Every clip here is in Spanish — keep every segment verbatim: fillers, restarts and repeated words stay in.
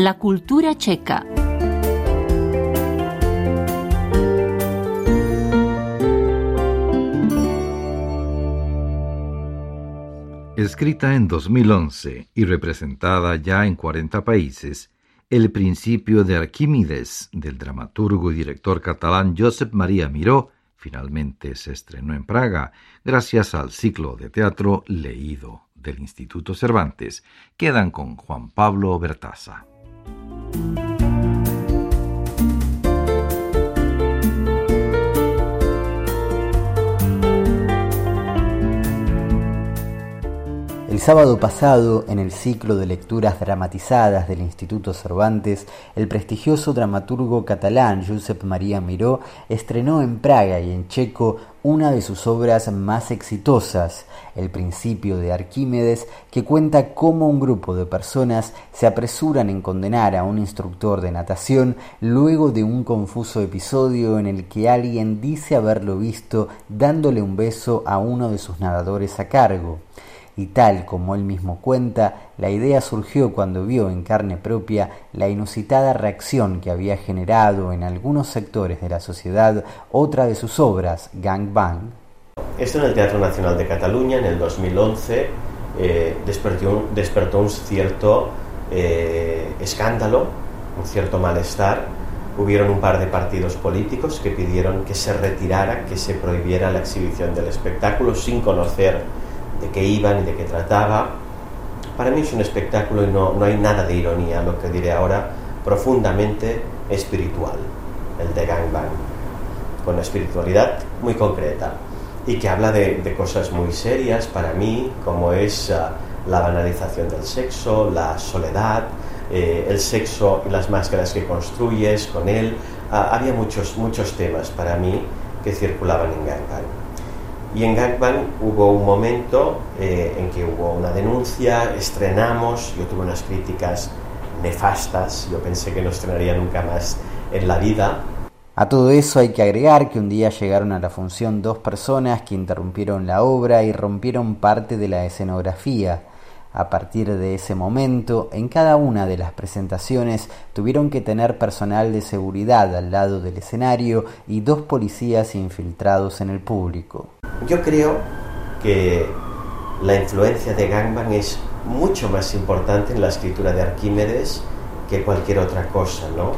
La cultura checa. Escrita en dos mil once y representada ya en cuarenta países, El principio de Arquímedes, del dramaturgo y director catalán Josep Maria Miró, finalmente se estrenó en Praga gracias al ciclo de teatro Leído del Instituto Cervantes. Quedan con Juan Pablo Bertaza. El sábado pasado, en el ciclo de lecturas dramatizadas del Instituto Cervantes, el prestigioso dramaturgo catalán Josep Maria Miró estrenó en Praga y en checo una de sus obras más exitosas, El principio de Arquímedes, que cuenta cómo un grupo de personas se apresuran en condenar a un instructor de natación luego de un confuso episodio en el que alguien dice haberlo visto dándole un beso a uno de sus nadadores a cargo. Y tal como él mismo cuenta, la idea surgió cuando vio en carne propia la inusitada reacción que había generado en algunos sectores de la sociedad otra de sus obras, Gangbang. Esto en el Teatro Nacional de Cataluña en el dos mil once eh, despertó, un, despertó un cierto eh, escándalo, un cierto malestar. Hubieron un par de partidos políticos que pidieron que se retirara, que se prohibiera la exhibición del espectáculo sin conocer de qué iban y de qué trataba. Para mí es un espectáculo y no, no hay nada de ironía, lo que diré ahora, profundamente espiritual, el de Gangbang, con una espiritualidad muy concreta y que habla de, de cosas muy serias para mí, como es uh, la banalización del sexo, la soledad, eh, el sexo y las máscaras que construyes con él. Uh, había muchos, muchos temas para mí que circulaban en Gangbang. Y en Gangbang hubo un momento eh, en que hubo una denuncia, estrenamos, yo tuve unas críticas nefastas, yo pensé que no estrenaría nunca más en la vida. A todo eso hay que agregar que un día llegaron a la función dos personas que interrumpieron la obra y rompieron parte de la escenografía. A partir de ese momento, en cada una de las presentaciones tuvieron que tener personal de seguridad al lado del escenario y dos policías infiltrados en el público. Yo creo que la influencia de Gangbang es mucho más importante en la escritura de Arquímedes que cualquier otra cosa, ¿no?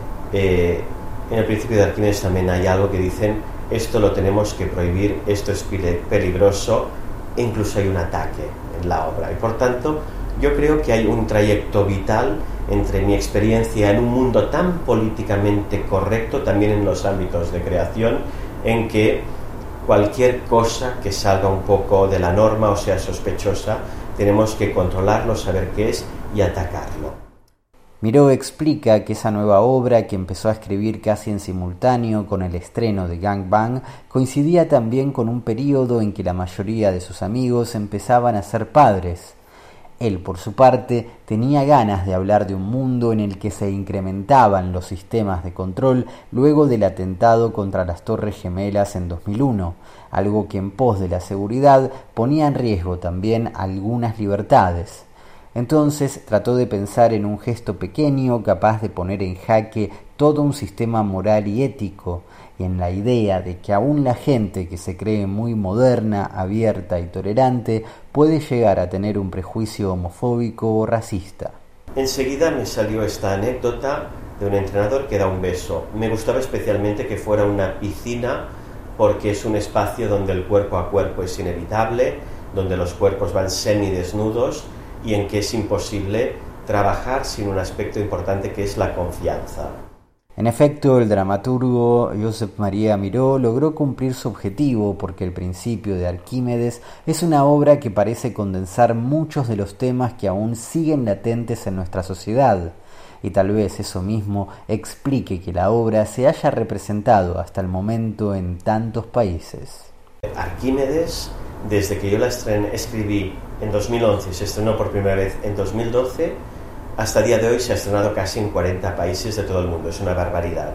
Eh, en el principio de Arquímedes también hay algo que dicen, esto lo tenemos que prohibir, esto es peligroso, e incluso hay un ataque en la obra. Y por tanto, yo creo que hay un trayecto vital entre mi experiencia en un mundo tan políticamente correcto, también en los ámbitos de creación, en que cualquier cosa que salga un poco de la norma o sea sospechosa, tenemos que controlarlo, saber qué es y atacarlo. Miró explica que esa nueva obra, que empezó a escribir casi en simultáneo con el estreno de Gangbang, coincidía también con un período en que la mayoría de sus amigos empezaban a ser padres. Él, por su parte, tenía ganas de hablar de un mundo en el que se incrementaban los sistemas de control luego del atentado contra las Torres Gemelas en dos mil uno, algo que en pos de la seguridad ponía en riesgo también algunas libertades. Entonces trató de pensar en un gesto pequeño capaz de poner en jaque todo un sistema moral y ético, y en la idea de que aún la gente que se cree muy moderna, abierta y tolerante puede llegar a tener un prejuicio homofóbico o racista. Enseguida me salió esta anécdota de un entrenador que da un beso. Me gustaba especialmente que fuera una piscina porque es un espacio donde el cuerpo a cuerpo es inevitable, donde los cuerpos van semidesnudos y en que es imposible trabajar sin un aspecto importante que es la confianza. En efecto, el dramaturgo Josep Maria Miró logró cumplir su objetivo porque El principio de Arquímedes es una obra que parece condensar muchos de los temas que aún siguen latentes en nuestra sociedad, y tal vez eso mismo explique que la obra se haya representado hasta el momento en tantos países. Arquímedes, desde que yo la estrené, escribí en dos mil once y se estrenó por primera vez en dos mil doce, hasta el día de hoy se ha estrenado casi en cuarenta países de todo el mundo, es una barbaridad.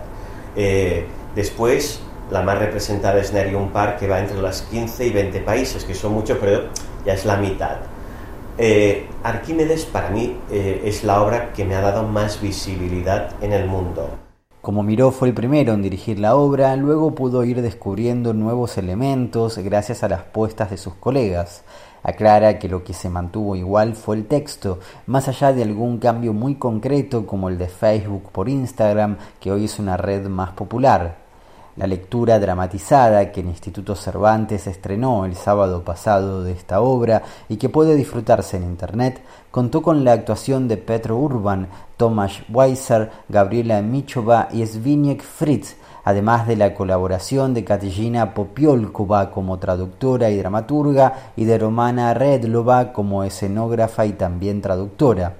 Eh, después, la más representada es Nerium Park, que va entre las quince y veinte países, que son muchos, pero ya es la mitad. Eh, Arquímedes para mí eh, es la obra que me ha dado más visibilidad en el mundo. Como Miró fue el primero en dirigir la obra, luego pudo ir descubriendo nuevos elementos gracias a las puestas de sus colegas. Aclara que lo que se mantuvo igual fue el texto, más allá de algún cambio muy concreto como el de Facebook por Instagram, que hoy es una red más popular. La lectura dramatizada que el Instituto Cervantes estrenó el sábado pasado de esta obra y que puede disfrutarse en internet, contó con la actuación de Petro Urban, Tomasz Weiser, Gabriela Michova y Zbigniew Fritz, además de la colaboración de Katarzyna Popiolkova como traductora y dramaturga y de Romana Redlova como escenógrafa y también traductora.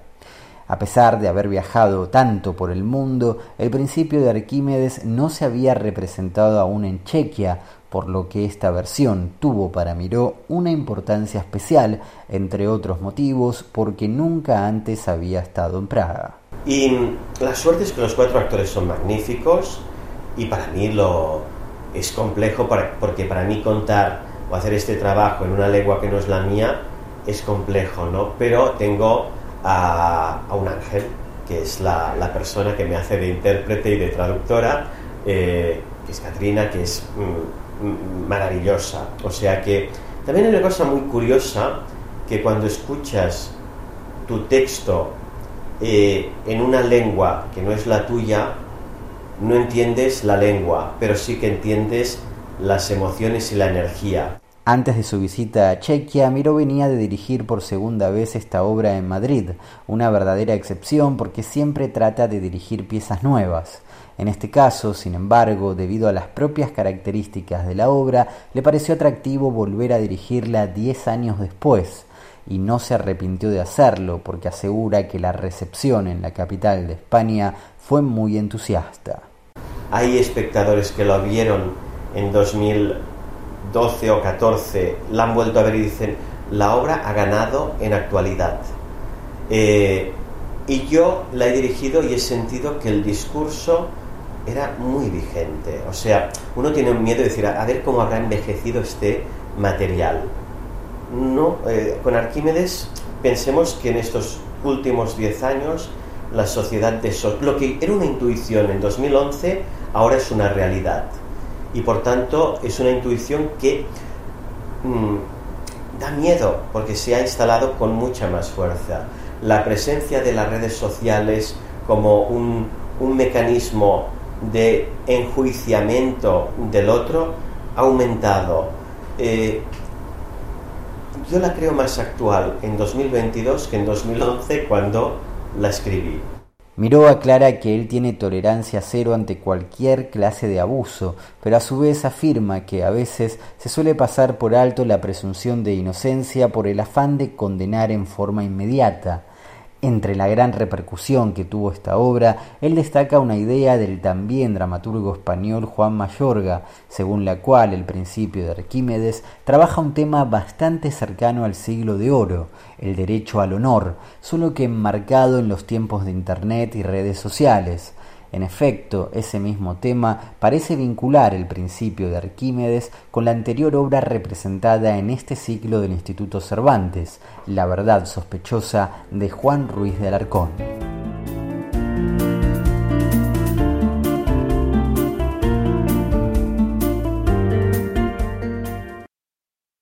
A pesar de haber viajado tanto por el mundo, el Principio de Arquímedes no se había representado aún en Chequia, por lo que esta versión tuvo para Miró una importancia especial, entre otros motivos, porque nunca antes había estado en Praga. Y la suerte es que los cuatro actores son magníficos, y para mí lo es complejo, para, porque para mí contar o hacer este trabajo en una lengua que no es la mía es complejo, ¿no? Pero tengo A, a un ángel, que es la, la persona que me hace de intérprete y de traductora, eh, que es Katrina, que es mm, maravillosa. O sea que también hay una cosa muy curiosa, que cuando escuchas tu texto eh, en una lengua que no es la tuya, no entiendes la lengua, pero sí que entiendes las emociones y la energía. Antes de su visita a Chequia, Miró venía de dirigir por segunda vez esta obra en Madrid, una verdadera excepción porque siempre trata de dirigir piezas nuevas. En este caso, sin embargo, debido a las propias características de la obra, le pareció atractivo volver a dirigirla diez años después, y no se arrepintió de hacerlo porque asegura que la recepción en la capital de España fue muy entusiasta. Hay espectadores que lo vieron en dos mil doce o catorce, la han vuelto a ver y dicen: la obra ha ganado en actualidad. Eh, y yo la he dirigido y he sentido que el discurso era muy vigente. O sea, uno tiene un miedo de decir, a ver cómo habrá envejecido este material. No, eh, con Arquímedes pensemos que en estos últimos diez años la sociedad de so- lo que era una intuición en dos mil once ahora es una realidad. Y por tanto es una intuición que mmm, da miedo porque se ha instalado con mucha más fuerza. La presencia de las redes sociales como un, un mecanismo de enjuiciamiento del otro ha aumentado. Eh, yo la creo más actual en dos mil veintidós que en dos mil once cuando la escribí. Miró aclara que él tiene tolerancia cero ante cualquier clase de abuso, pero a su vez afirma que a veces se suele pasar por alto la presunción de inocencia por el afán de condenar en forma inmediata. Entre la gran repercusión que tuvo esta obra, él destaca una idea del también dramaturgo español Juan Mayorga, según la cual el Principio de Arquímedes trabaja un tema bastante cercano al siglo de oro, el derecho al honor, solo que enmarcado en los tiempos de Internet y redes sociales. En efecto, ese mismo tema parece vincular el Principio de Arquímedes con la anterior obra representada en este ciclo del Instituto Cervantes, La verdad sospechosa de Juan Ruiz de Alarcón.